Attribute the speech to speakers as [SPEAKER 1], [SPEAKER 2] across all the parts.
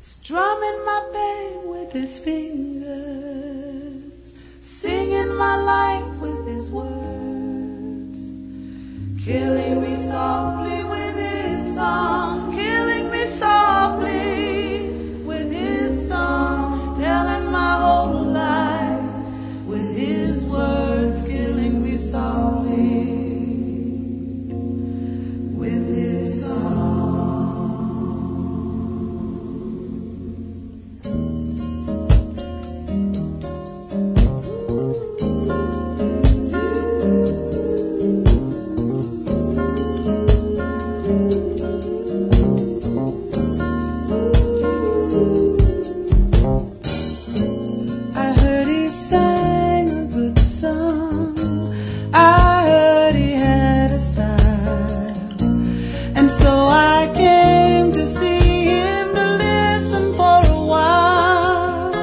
[SPEAKER 1] strumming my pain with his fingers, singing my life with his words, killing me softly with his song, killing me softly with his song, telling my whole life with his words, killing me softly with his song. I heard he sang a good song, I heard he had a style, and so I came to see him, to listen for a while.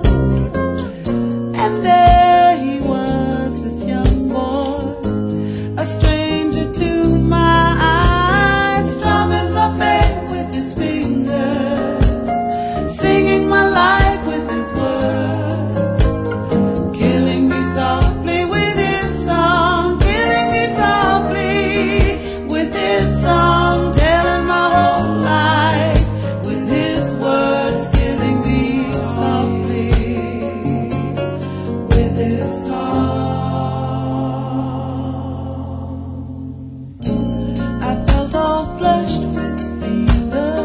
[SPEAKER 1] And there he was, this young boy, a stranger to my eyes, strumming my pain with his fingers, singing my life with his words, killing me softly with his song, killing me softly with his song, telling my whole life with his words, killing me softly with his song. I felt all flushed with fever,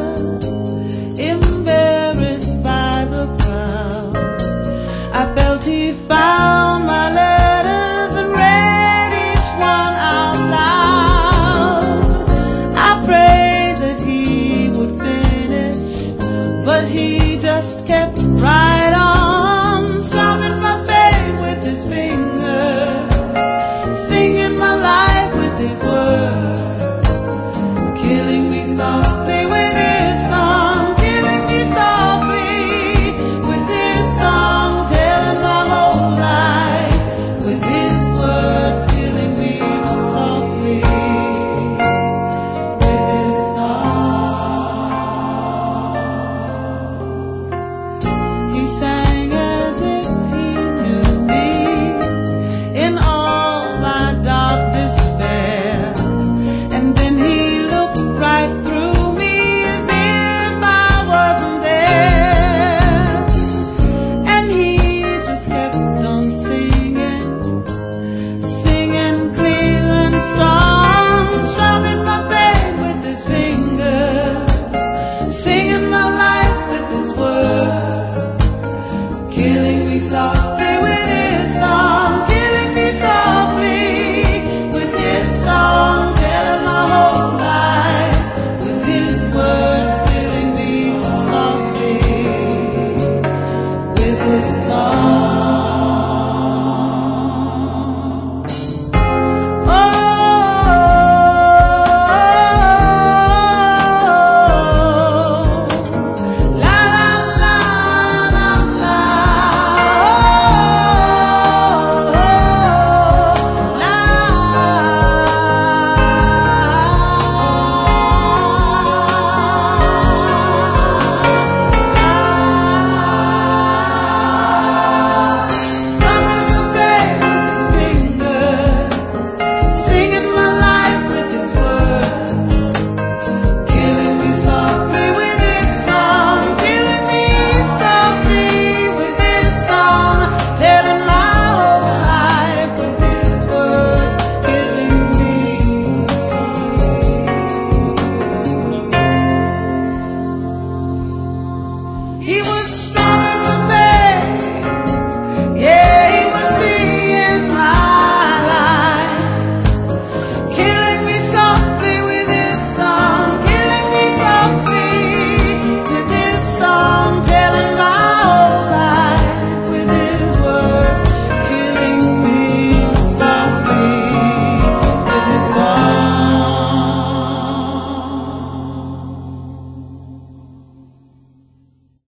[SPEAKER 1] embarrassed by the crowd. I felt he found my letters and read each one out loud. I prayed that he would finish, but he just kept writing.